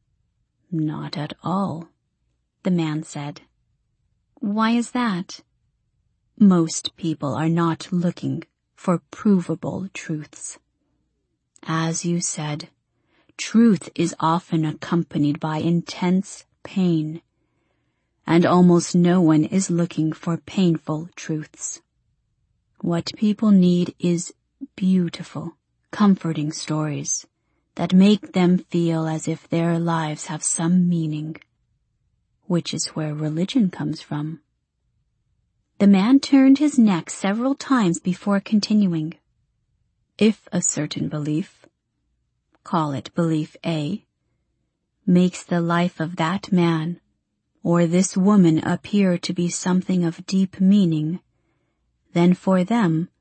Not at all, the man said. Why is that? Most people are not looking for provable truths. As you said, truth is often accompanied by intense pain, and almost no one is looking for painful truths. What people need is beautiful, comforting stories that make them feel as if their lives have some meaning, which is where religion comes from. The man turned his neck several times before continuing. If a certain belief, call it belief A, makes the life of that man or this woman appear to be something of deep meaning, then for them,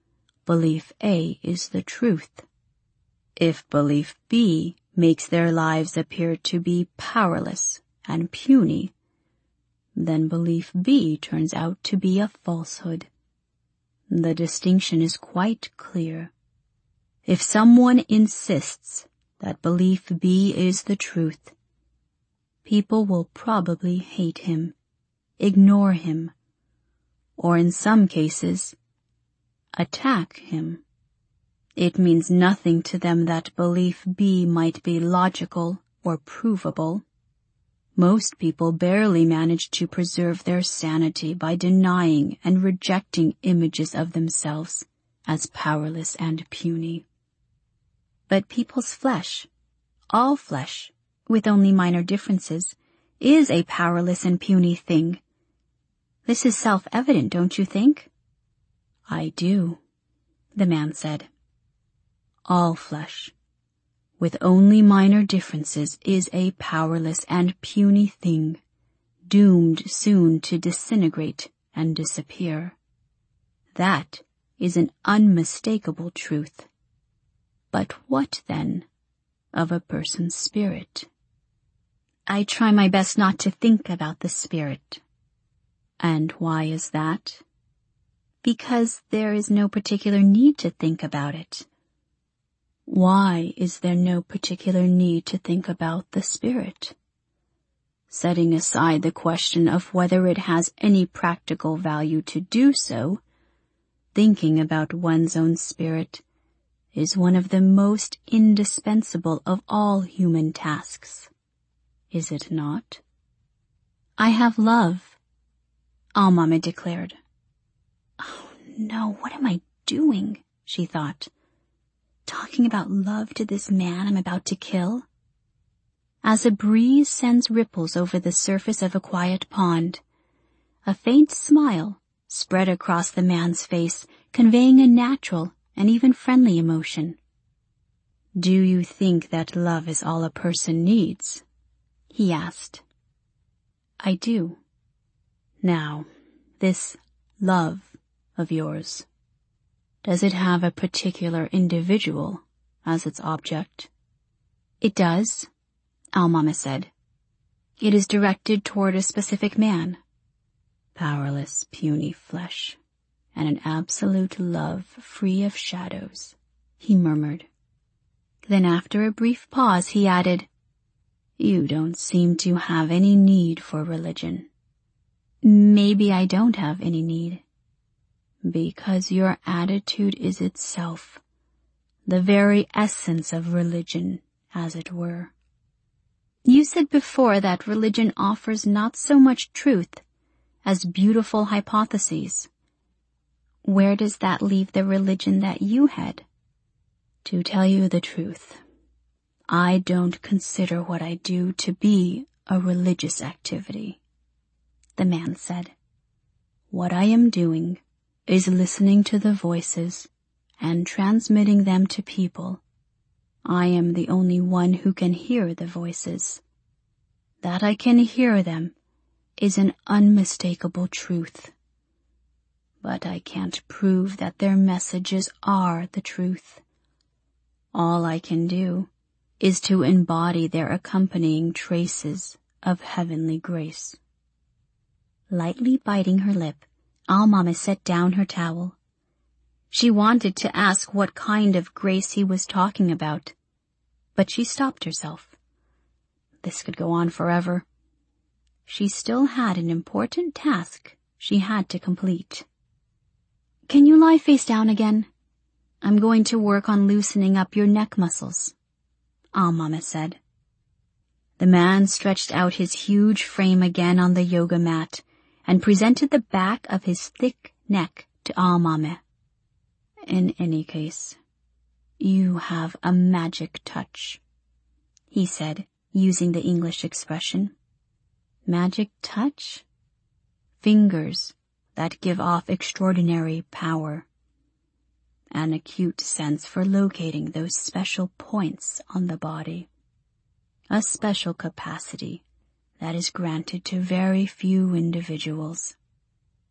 belief A is the truth. If belief B makes their lives appear to be powerless and puny, then belief B turns out to be a falsehood. The distinction is quite clear. If someone insists that belief B is the truth, people will probably hate him, ignore him, or in some cases, attack him. It means nothing to them that belief B might be logical or provable. Most people barely manage to preserve their sanity by denying and rejecting images of themselves as powerless and puny. But people's flesh, all flesh, with only minor differences, is a powerless and puny thing. This is self-evident, don't you think? I do, the man said. All flesh, with only minor differences, is a powerless and puny thing, doomed soon to disintegrate and disappear. That is an unmistakable truth. But what, then, of a person's spirit? I try my best not to think about the spirit. And why is that? Because there is no particular need to think about it. Why is there no particular need to think about the spirit? Setting aside the question of whether it has any practical value to do so, thinking about one's own spirit is one of the most indispensable of all human tasks. Is it not? I have love, Al-Mame declared. Oh no, what am I doing? She thought. Talking about love to this man I'm about to kill? As a breeze sends ripples over the surface of a quiet pond, a faint smile spread across the man's face, conveying a natural and even friendly emotion. Do you think that love is all a person needs? He asked. I do. Now, this love of yours, does it have a particular individual as its object? It does, Al-Mame said. It is directed toward a specific man. Powerless, puny flesh, and an absolute love free of shadows, he murmured. Then after a brief pause he added, You don't seem to have any need for religion. Maybe I don't have any need. Because your attitude is itself, the very essence of religion, as it were. You said before that religion offers not so much truth as beautiful hypotheses. Where does that leave the religion that you had? To tell you the truth, I don't consider what I do to be a religious activity, the man said. What I am doing is listening to the voices and transmitting them to people. I am the only one who can hear the voices. That I can hear them is an unmistakable truth. But I can't prove that their messages are the truth. All I can do is to embody their accompanying traces of heavenly grace. Lightly biting her lip, Al-Mame set down her towel. She wanted to ask what kind of grace he was talking about, but she stopped herself. This could go on forever. She still had an important task she had to complete. Can you lie face down again? I'm going to work on loosening up your neck muscles, Al-Mame said. The man stretched out his huge frame again on the yoga mat and presented the back of his thick neck to Al-Mame. In any case, you have a magic touch, he said, using the English expression. Magic touch? Fingers that give off extraordinary power. An acute sense for locating those special points on the body. A special capacity that is granted to very few individuals.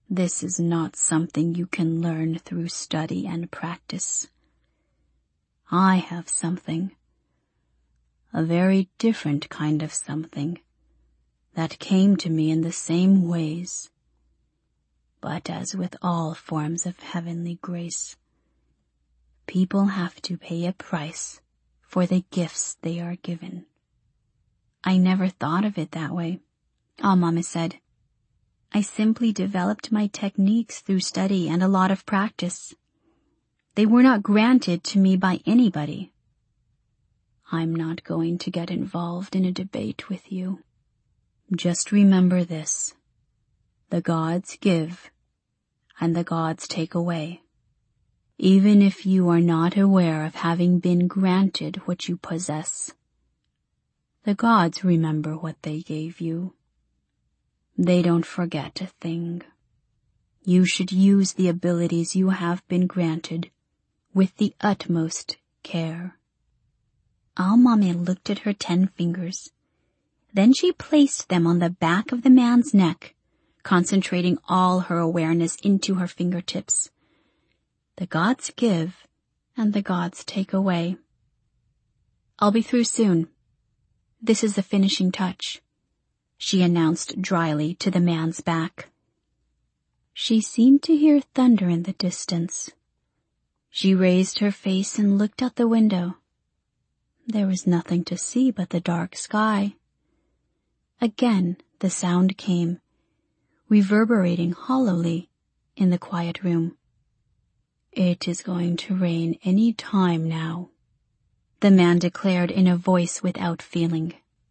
This is not something you can learn through study and practice. I have something, a very different kind of something, that came to me in the same ways. But as with all forms of heavenly grace, people have to pay a price for the gifts they are given. I never thought of it that way, Al-Mama said. I simply developed my techniques through study and a lot of practice. They were not granted to me by anybody. I'm not going to get involved in a debate with you. Just remember this. The gods give, and the gods take away. Even if you are not aware of having been granted what you possess, the gods remember what they gave you. They don't forget a thing. You should use the abilities you have been granted with the utmost care. Al-Mame looked at her ten fingers. Then she placed them on the back of the man's neck, concentrating all her awareness into her fingertips. The gods give, and the gods take away. I'll be through soon. This is the finishing touch, she announced dryly to the man's back. She seemed to hear thunder in the distance. She raised her face and looked out the window. There was nothing to see but the dark sky. Again the sound came, reverberating hollowly in the quiet room. It is going to rain any time now, the man declared in a voice without feeling.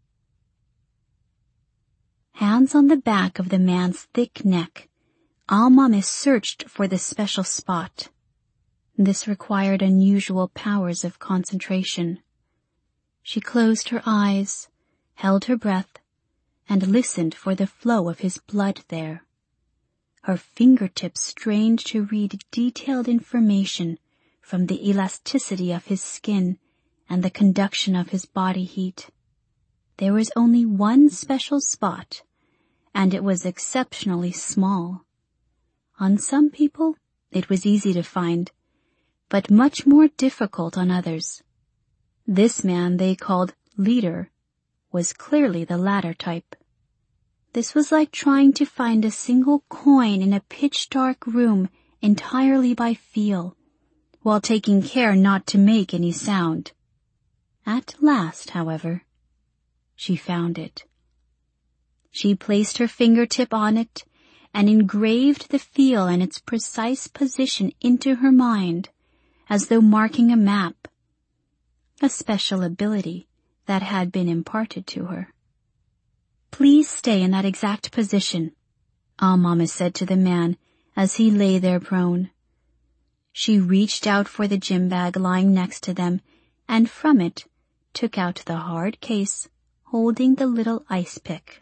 Hands on the back of the man's thick neck, Al-Mame searched for the special spot. This required unusual powers of concentration. She closed her eyes, held her breath, and listened for the flow of his blood there. Her fingertips strained to read detailed information from the elasticity of his skin and the conduction of his body heat. There was only one special spot, and it was exceptionally small. On some people, it was easy to find, but much more difficult on others. This man they called Leader was clearly the latter type. This was like trying to find a single coin in a pitch-dark room entirely by feel, while taking care not to make any sound. At last, however, she found it. She placed her fingertip on it and engraved the feel and its precise position into her mind, as though marking a map, a special ability that had been imparted to her. Please stay in that exact position, Al-Mame said to the man as he lay there prone. She reached out for the gym bag lying next to them, and from it took out the hard case holding the little ice pick.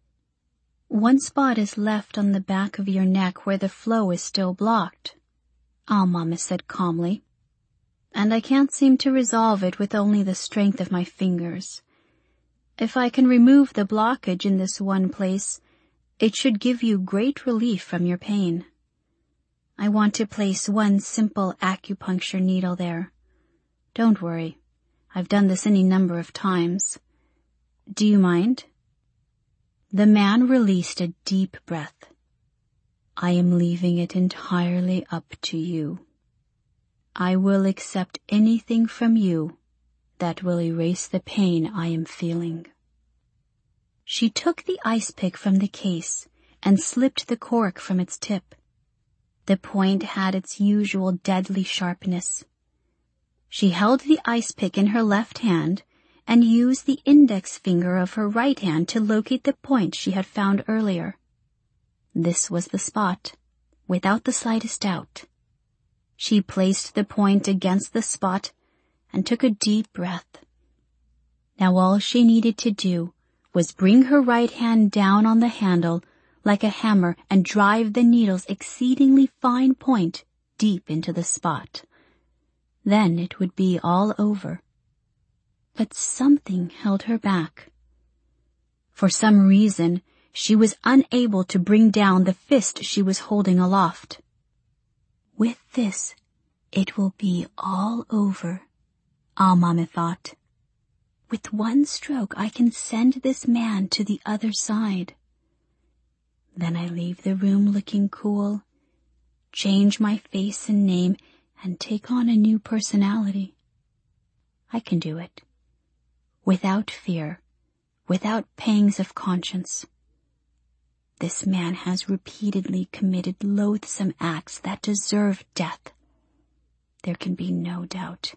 One spot is left on the back of your neck where the flow is still blocked, Al-Mame said calmly, and I can't seem to resolve it with only the strength of my fingers. If I can remove the blockage in this one place, it should give you great relief from your pain. I want to place one simple acupuncture needle there. Don't worry, I've done this any number of times. Do you mind? The man released a deep breath. I am leaving it entirely up to you. I will accept anything from you that will erase the pain I am feeling. She took the ice pick from the case and slipped the cork from its tip. The point had its usual deadly sharpness. She held the ice pick in her left hand and used the index finger of her right hand to locate the point she had found earlier. This was the spot, without the slightest doubt. She placed the point against the spot and took a deep breath. Now all she needed to do was bring her right hand down on the handle like a hammer and drive the needle's exceedingly fine point deep into the spot. Then it would be all over. But something held her back. For some reason, She was unable to bring down the fist she was holding aloft. With this, it will be all over, Al-Mame thought. With one stroke I can send this man to the other side. Then I leave the room looking cool, change my face and name, and take on a new personality. I can do it. Without fear, without pangs of conscience. This man has repeatedly committed loathsome acts that deserve death. There can be no doubt.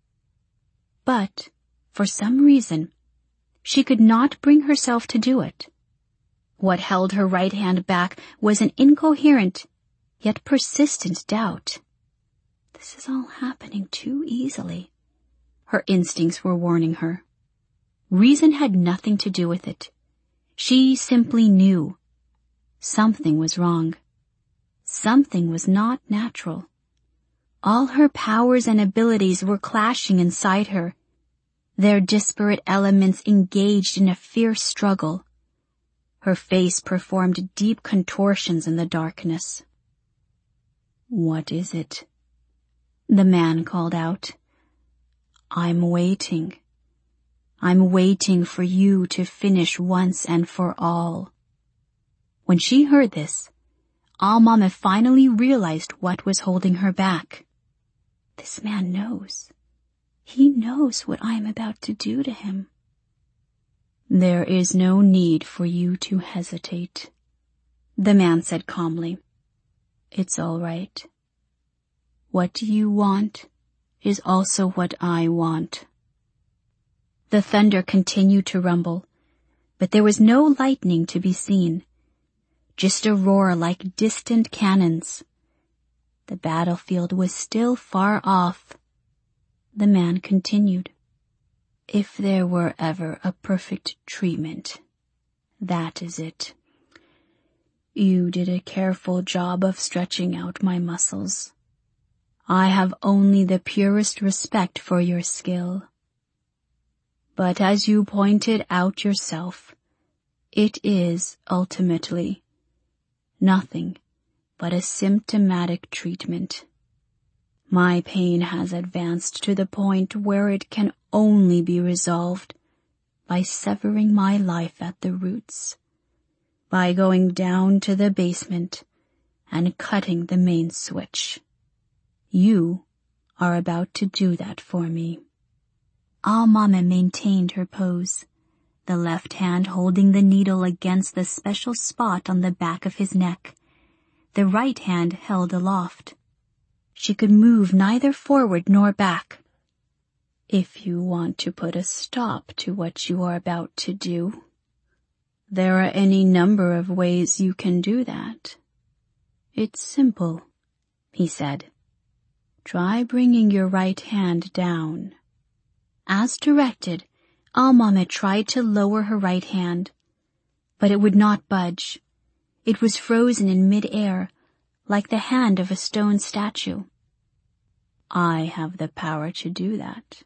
But, for some reason, she could not bring herself to do it. What held her right hand back was an incoherent, yet persistent doubt. This is all happening too easily. Her instincts were warning her. Reason had nothing to do with it. She simply knew. Something was wrong. Something was not natural. All her powers and abilities were clashing inside her, their disparate elements engaged in a fierce struggle. Her face performed deep contortions in the darkness. "What is it?" the man called out. "I'm waiting. I'm waiting for you to finish once and for all." When she heard this, Al-Mame finally realized what was holding her back. This man knows. He knows what I am about to do to him. "There is no need for you to hesitate," the man said calmly. "It's all right. What you want is also what I want." The thunder continued to rumble, but there was no lightning to be seen, just a roar like distant cannons. The battlefield was still far off. The man continued. "If there were ever a perfect treatment, that is it. You did a careful job of stretching out my muscles. I have only the purest respect for your skill. But as you pointed out yourself, it is, ultimately, nothing but a symptomatic treatment. My pain has advanced to the point where it can only be resolved by severing my life at the roots, by going down to the basement and cutting the main switch. You are about to do that for me." Al-Mame maintained her pose, the left hand holding the needle against the special spot on the back of his neck, the right hand held aloft. She could move neither forward nor back. "If you want to put a stop to what you are about to do, there are any number of ways you can do that. It's simple," he said. "Try bringing your right hand down." As directed, Al-Mame tried to lower her right hand, but it would not budge. It was frozen in mid-air, like the hand of a stone statue. "I have the power to do that.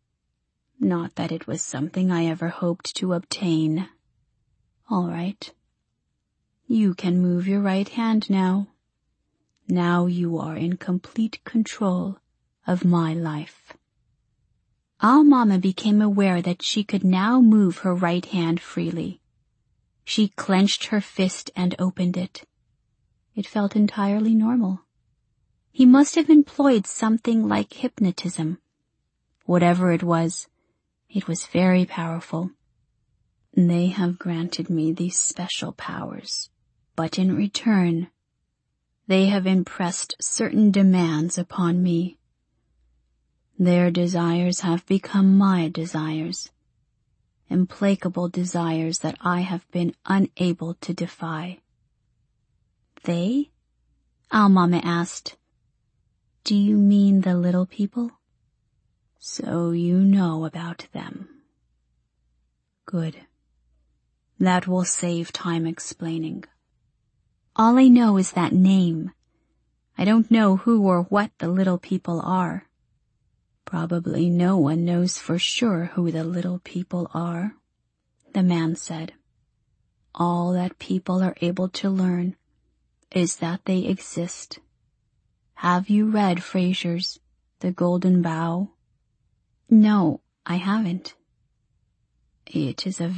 Not that it was something I ever hoped to obtain. All right. You can move your right hand now. Now you are in complete control of my life." Al-Mame became aware that she could now move her right hand freely. She clenched her fist and opened it. It felt entirely normal. He must have employed something like hypnotism. Whatever it was, it was very powerful. "They have granted me these special powers, but in return, they have impressed certain demands upon me. Their desires have become my desires, implacable desires that I have been unable to defy." "They?" Al-Mame asked. "Do you mean the little people?" "So you know about them. Good. That will save time explaining. All I know is that name. I don't know who or what the little people are." "Probably no one knows for sure who the little people are," the man said. all that people are able to learn is that they exist. Have you read Fraser's The Golden Bough? No, I haven't. It is a